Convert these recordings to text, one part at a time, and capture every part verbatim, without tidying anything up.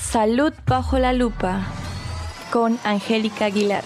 Salud bajo la lupa con Angélica Aguilar.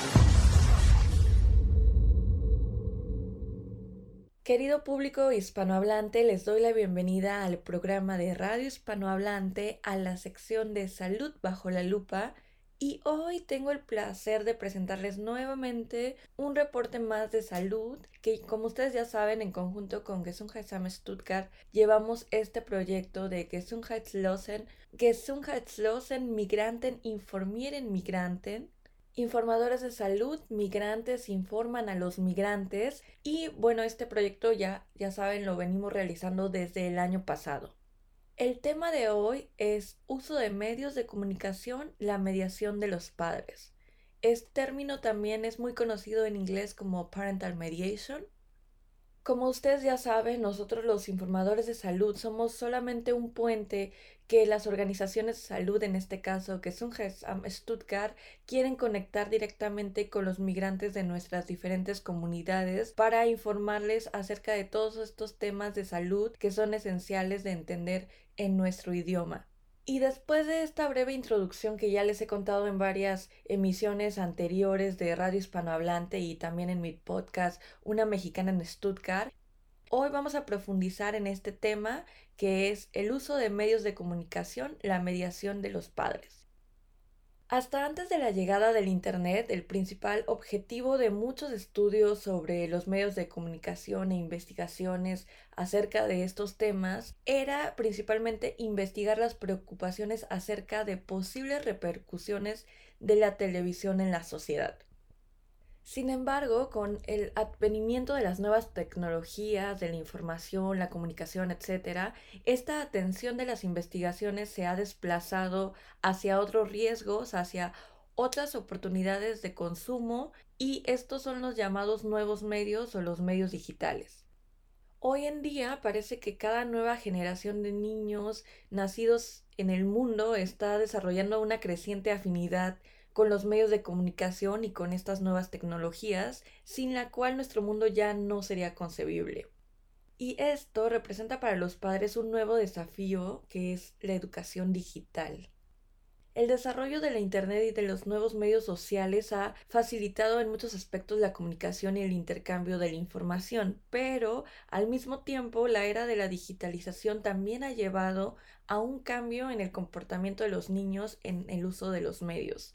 Querido público hispanohablante, les doy la bienvenida al programa de Radio Hispanohablante, a la sección de Salud bajo la lupa, y hoy tengo el placer de presentarles nuevamente un reporte más de salud que, como ustedes ya saben, en conjunto con Gesundheitsamt Stuttgart llevamos este proyecto de Gesundheitslosen, Gesundheitslosen Migranten informieren Migranten. Informadores de salud, migrantes informan a los migrantes, y bueno, este proyecto ya, ya saben, lo venimos realizando desde el año pasado. El tema de hoy es uso de medios de comunicación, la mediación de los padres. Este término también es muy conocido en inglés como parental mediation. Como ustedes ya saben, nosotros los informadores de salud somos solamente un puente que las organizaciones de salud, en este caso Gesundheitsamt Stuttgart, quieren conectar directamente con los migrantes de nuestras diferentes comunidades para informarles acerca de todos estos temas de salud que son esenciales de entender en nuestro idioma. Y después de esta breve introducción que ya les he contado en varias emisiones anteriores de Radio Hispanohablante y también en mi podcast Una Mexicana en Stuttgart, hoy vamos a profundizar en este tema que es el uso de medios de comunicación, la mediación de los padres. Hasta antes de la llegada del Internet, el principal objetivo de muchos estudios sobre los medios de comunicación e investigaciones acerca de estos temas era principalmente investigar las preocupaciones acerca de posibles repercusiones de la televisión en la sociedad. Sin embargo, con el advenimiento de las nuevas tecnologías, de la información, la comunicación, etcétera, esta atención de las investigaciones se ha desplazado hacia otros riesgos, hacia otras oportunidades de consumo, y estos son los llamados nuevos medios o los medios digitales. Hoy en día parece que cada nueva generación de niños nacidos en el mundo está desarrollando una creciente afinidad con los medios de comunicación y con estas nuevas tecnologías, sin la cual nuestro mundo ya no sería concebible. Y esto representa para los padres un nuevo desafío, que es la educación digital. El desarrollo de la Internet y de los nuevos medios sociales ha facilitado en muchos aspectos la comunicación y el intercambio de la información, pero al mismo tiempo la era de la digitalización también ha llevado a un cambio en el comportamiento de los niños en el uso de los medios.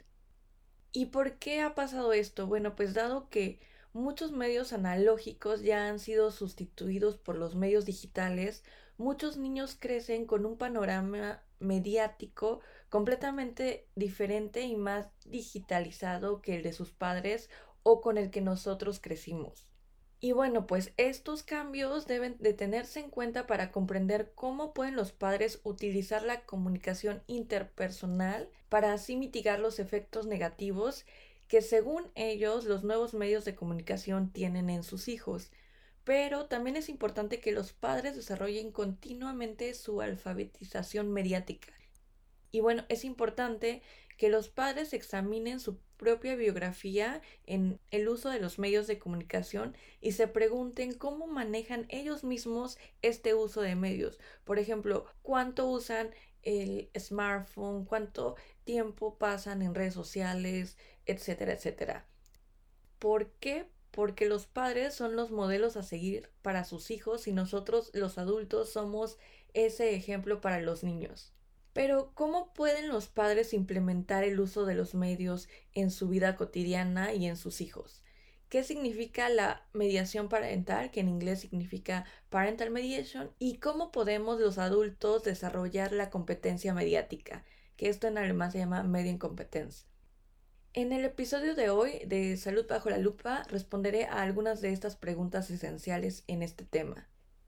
¿Y por qué ha pasado esto? Bueno, pues dado que muchos medios analógicos ya han sido sustituidos por los medios digitales, muchos niños crecen con un panorama mediático completamente diferente y más digitalizado que el de sus padres o con el que nosotros crecimos. Y bueno, pues estos cambios deben de tenerse en cuenta para comprender cómo pueden los padres utilizar la comunicación interpersonal para así mitigar los efectos negativos que, según ellos, los nuevos medios de comunicación tienen en sus hijos. Pero también es importante que los padres desarrollen continuamente su alfabetización mediática. Y bueno, es importante que los padres examinen su propia biografía en el uso de los medios de comunicación y se pregunten cómo manejan ellos mismos este uso de medios. Por ejemplo, cuánto usan el smartphone, cuánto tiempo pasan en redes sociales, etcétera, etcétera. ¿Por qué? Porque los padres son los modelos a seguir para sus hijos y nosotros, los adultos, somos ese ejemplo para los niños. Pero, ¿cómo pueden los padres implementar el uso de los medios en su vida cotidiana y en sus hijos? ¿Qué significa la mediación parental, que en inglés significa parental mediation? ¿Y cómo podemos los adultos desarrollar la competencia mediática? Que esto en alemán se llama Medienkompetenz. En el episodio de hoy de Salud bajo la lupa responderé a algunas de estas preguntas esenciales en este tema.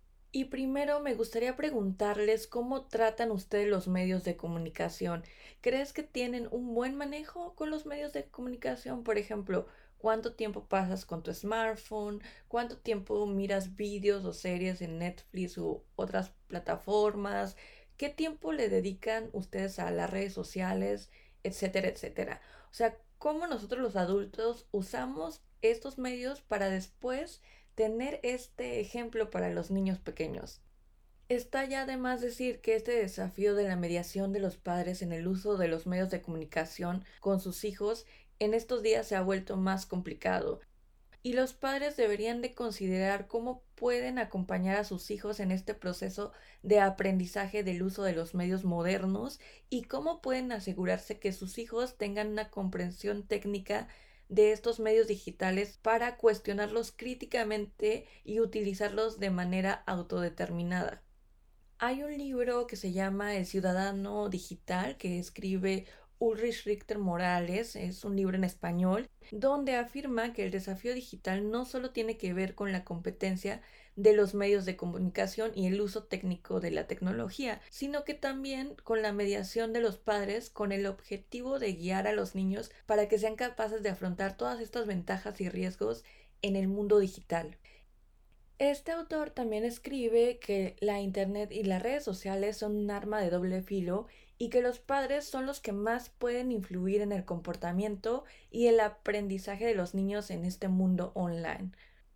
Y primero me gustaría preguntarles cómo tratan ustedes los medios de comunicación. ¿Crees que tienen un buen manejo con los medios de comunicación? Por ejemplo, ¿cuánto tiempo pasas con tu smartphone? ¿Cuánto tiempo miras vídeos o series en Netflix u otras plataformas? ¿Qué tiempo le dedican ustedes a las redes sociales? Etcétera, etcétera. O sea, ¿cómo nosotros los adultos usamos estos medios para después tener este ejemplo para los niños pequeños? Está ya de más decir que este desafío de la mediación de los padres en el uso de los medios de comunicación con sus hijos en estos días se ha vuelto más complicado. Y los padres deberían de considerar cómo pueden acompañar a sus hijos en este proceso de aprendizaje del uso de los medios modernos y cómo pueden asegurarse que sus hijos tengan una comprensión técnica de estos medios digitales para cuestionarlos críticamente y utilizarlos de manera autodeterminada. Hay un libro que se llama El Ciudadano Digital que escribe Ulrich Richter Morales, es un libro en español, donde afirma que el desafío digital no solo tiene que ver con la competencia de los medios de comunicación y el uso técnico de la tecnología, sino que también con la mediación de los padres con el objetivo de guiar a los niños para que sean capaces de afrontar todas estas ventajas y riesgos en el mundo digital. Este autor también escribe que la Internet y las redes sociales son un arma de doble filo y que los padres son los que más pueden influir en el comportamiento y el aprendizaje de los niños en este mundo online.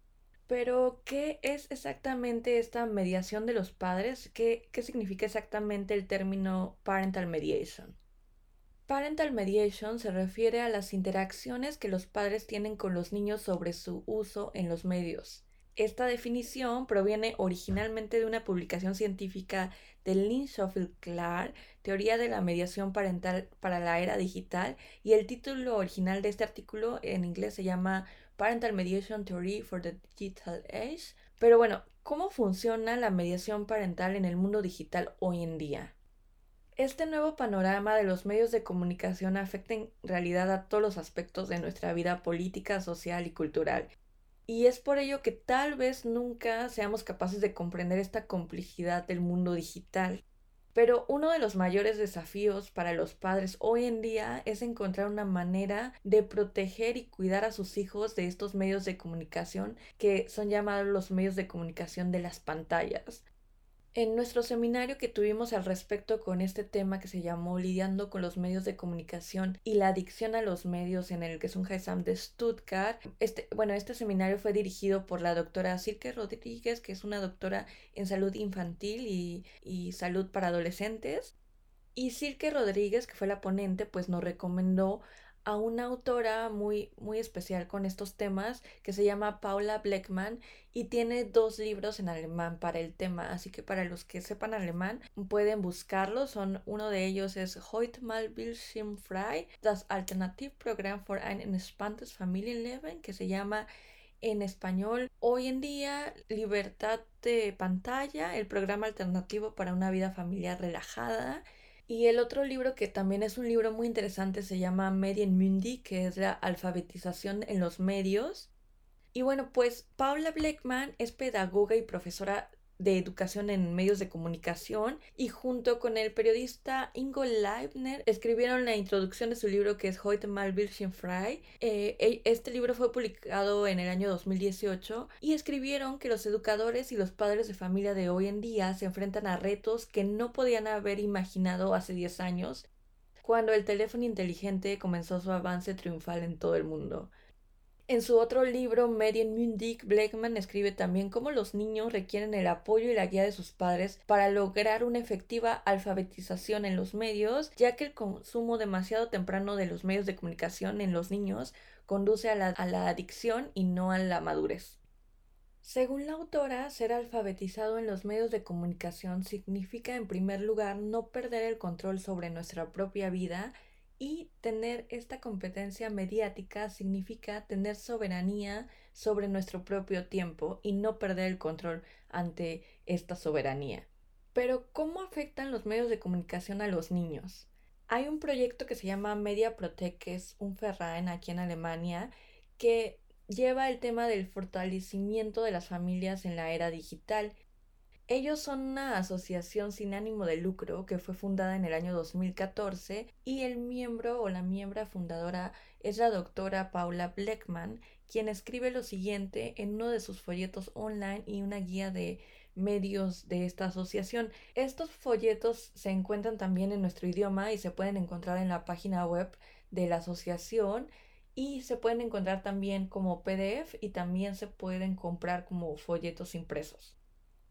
Pero, ¿qué es exactamente esta mediación de los padres? ¿Qué, qué significa exactamente el término parental mediation? Parental mediation se refiere a las interacciones que los padres tienen con los niños sobre su uso en los medios. Esta definición proviene originalmente de una publicación científica de Lynn Schofield Clark, Teoría de la mediación parental para la era digital, y el título original de este artículo en inglés se llama Parental Mediation Theory for the Digital Age. Pero bueno, ¿cómo funciona la mediación parental en el mundo digital hoy en día? Este nuevo panorama de los medios de comunicación afecta en realidad a todos los aspectos de nuestra vida política, social y cultural. Y es por ello que tal vez nunca seamos capaces de comprender esta complejidad del mundo digital. Pero uno de los mayores desafíos para los padres hoy en día es encontrar una manera de proteger y cuidar a sus hijos de estos medios de comunicación que son llamados los medios de comunicación de las pantallas. En nuestro seminario que tuvimos al respecto con este tema que se llamó Lidiando con los medios de comunicación y la adicción a los medios en el Gesundheitsamt de Stuttgart, este, bueno, este seminario fue dirigido por la doctora Silke Rodríguez, que es una doctora en salud infantil y, y salud para adolescentes. Y Silke Rodríguez, que fue la ponente, pues nos recomendó a una autora muy, muy especial con estos temas que se llama Paula Bleckmann y tiene dos libros en alemán para el tema, así que para los que sepan alemán pueden buscarlos. Son, uno de ellos es Heute mal Bildschirmfrei, das Alternativprogramm für ein entspanntes Familienleben, que se llama en español Hoy en día, libertad de pantalla, el programa alternativo para una vida familiar relajada. Y el otro libro que también es un libro muy interesante se llama Medienmündig, que es la alfabetización en los medios. Y bueno, pues Paula Bleckmann es pedagoga y profesora de educación en medios de comunicación y junto con el periodista Ingo Leibner escribieron la introducción de su libro que es Heute mal Bildschirmfrei. Eh, este libro fue publicado en el año dos mil dieciocho y escribieron que los educadores y los padres de familia de hoy en día se enfrentan a retos que no podían haber imaginado hace diez años cuando el teléfono inteligente comenzó su avance triunfal en todo el mundo. En su otro libro, Medienmündig, Bleckmann escribe también cómo los niños requieren el apoyo y la guía de sus padres para lograr una efectiva alfabetización en los medios, ya que el consumo demasiado temprano de los medios de comunicación en los niños conduce a la, a la adicción y no a la madurez. Según la autora, ser alfabetizado en los medios de comunicación significa, en primer lugar, no perder el control sobre nuestra propia vida. Y tener esta competencia mediática significa tener soberanía sobre nuestro propio tiempo y no perder el control ante esta soberanía. Pero, ¿cómo afectan los medios de comunicación a los niños? Hay un proyecto que se llama Media Protect, que es un Verein aquí en Alemania, que lleva el tema del fortalecimiento de las familias en la era digital. Ellos son una asociación sin ánimo de lucro que fue fundada en el año dos mil catorce y el miembro o la miembro fundadora es la doctora Paula Bleckmann, quien escribe lo siguiente en uno de sus folletos online y una guía de medios de esta asociación. Estos folletos se encuentran también en nuestro idioma y se pueden encontrar en la página web de la asociación y se pueden encontrar también como P D F y también se pueden comprar como folletos impresos.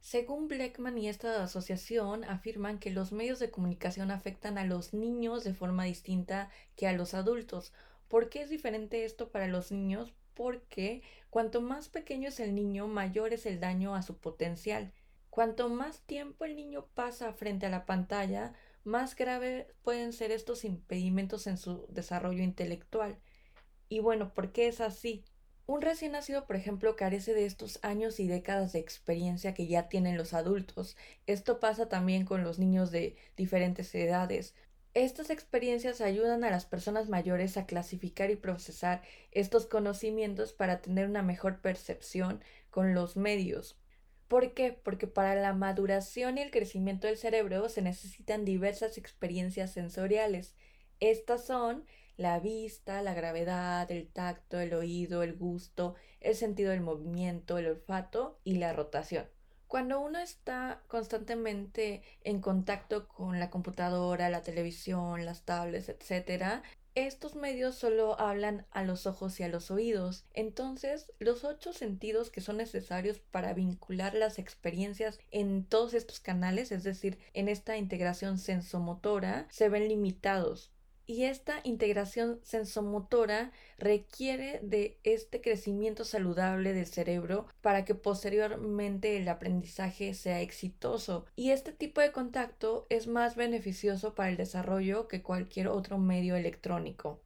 Según Bleckman y esta asociación afirman que los medios de comunicación afectan a los niños de forma distinta que a los adultos. ¿Por qué es diferente esto para los niños? Porque cuanto más pequeño es el niño, mayor es el daño a su potencial. Cuanto más tiempo el niño pasa frente a la pantalla, más grave pueden ser estos impedimentos en su desarrollo intelectual. Y bueno, ¿por qué es así? Un recién nacido, por ejemplo, carece de estos años y décadas de experiencia que ya tienen los adultos. Esto pasa también con los niños de diferentes edades. Estas experiencias ayudan a las personas mayores a clasificar y procesar estos conocimientos para tener una mejor percepción con los medios. ¿Por qué? Porque para la maduración y el crecimiento del cerebro se necesitan diversas experiencias sensoriales. Estas son la vista, la gravedad, el tacto, el oído, el gusto, el sentido del movimiento, el olfato y la rotación. Cuando uno está constantemente en contacto con la computadora, la televisión, las tablets, etcétera, estos medios solo hablan a los ojos y a los oídos. Entonces, los ocho sentidos que son necesarios para vincular las experiencias en todos estos canales, es decir, en esta integración sensomotora, se ven limitados. Y esta integración sensomotora requiere de este crecimiento saludable del cerebro para que posteriormente el aprendizaje sea exitoso. Y este tipo de contacto es más beneficioso para el desarrollo que cualquier otro medio electrónico.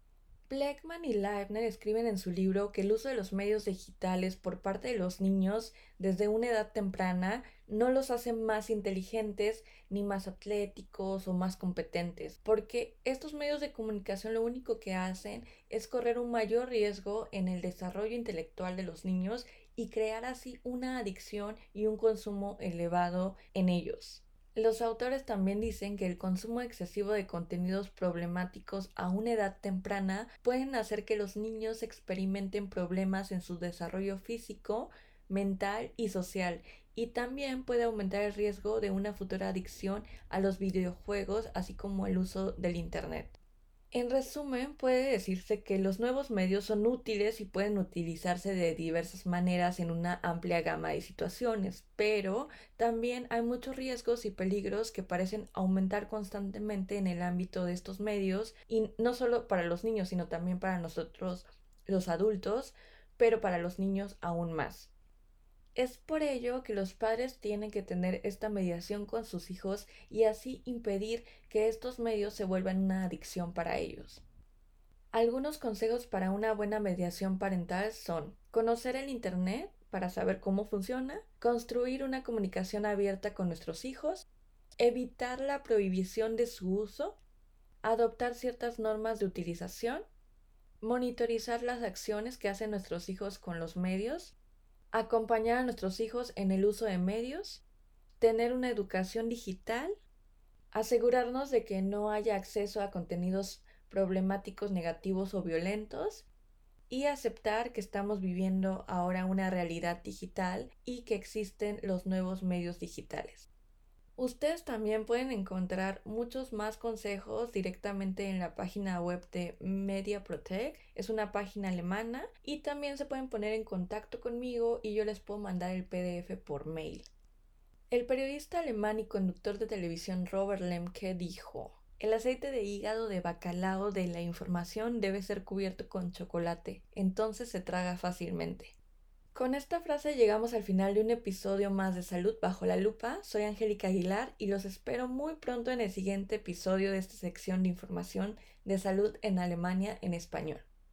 Bleckman y Leibniz escriben en su libro que el uso de los medios digitales por parte de los niños desde una edad temprana no los hace más inteligentes, ni más atléticos o más competentes, porque estos medios de comunicación lo único que hacen es correr un mayor riesgo en el desarrollo intelectual de los niños y crear así una adicción y un consumo elevado en ellos. Los autores también dicen que el consumo excesivo de contenidos problemáticos a una edad temprana pueden hacer que los niños experimenten problemas en su desarrollo físico, mental y social, y también puede aumentar el riesgo de una futura adicción a los videojuegos, así como el uso del Internet. En resumen, puede decirse que los nuevos medios son útiles y pueden utilizarse de diversas maneras en una amplia gama de situaciones, pero también hay muchos riesgos y peligros que parecen aumentar constantemente en el ámbito de estos medios, y no solo para los niños, sino también para nosotros los adultos, pero para los niños aún más. Es por ello que los padres tienen que tener esta mediación con sus hijos y así impedir que estos medios se vuelvan una adicción para ellos. Algunos consejos para una buena mediación parental son conocer el Internet para saber cómo funciona, construir una comunicación abierta con nuestros hijos, evitar la prohibición de su uso, adoptar ciertas normas de utilización, monitorizar las acciones que hacen nuestros hijos con los medios, acompañar a nuestros hijos en el uso de medios, tener una educación digital, asegurarnos de que no haya acceso a contenidos problemáticos, negativos o violentos, y aceptar que estamos viviendo ahora una realidad digital y que existen los nuevos medios digitales. Ustedes también pueden encontrar muchos más consejos directamente en la página web de MediaProtect. Es una página alemana y también se pueden poner en contacto conmigo y yo les puedo mandar el P D F por mail. El periodista alemán y conductor de televisión Robert Lemke dijo: "El aceite de hígado de bacalao de la información debe ser cubierto con chocolate, entonces se traga fácilmente". Con esta frase llegamos al final de un episodio más de Salud bajo la lupa. Soy Angélica Aguilar y los espero muy pronto en el siguiente episodio de esta sección de información de salud en Alemania en español.